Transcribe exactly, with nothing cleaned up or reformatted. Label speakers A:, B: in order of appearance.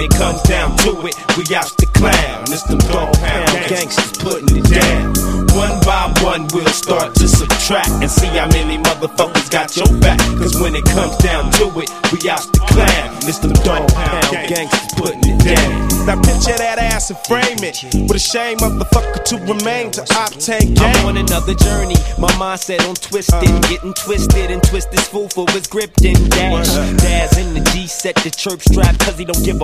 A: it comes down to it, we out the clown. It's them dog-pound gangsters putting it down. One by one we'll start to subtract and see how many motherfuckers got your back. Cause when it comes down to it, we out the clown. It's them dog-pound gangsters putting it down.
B: Now picture that ass and frame it. With a shame motherfucker to remain to obtain game.
A: I'm on another journey, my mindset on twisted, uh, getting twisted and twisted. Fool for his gripped and dash. Daz in the G set the chirp strap cause he don't give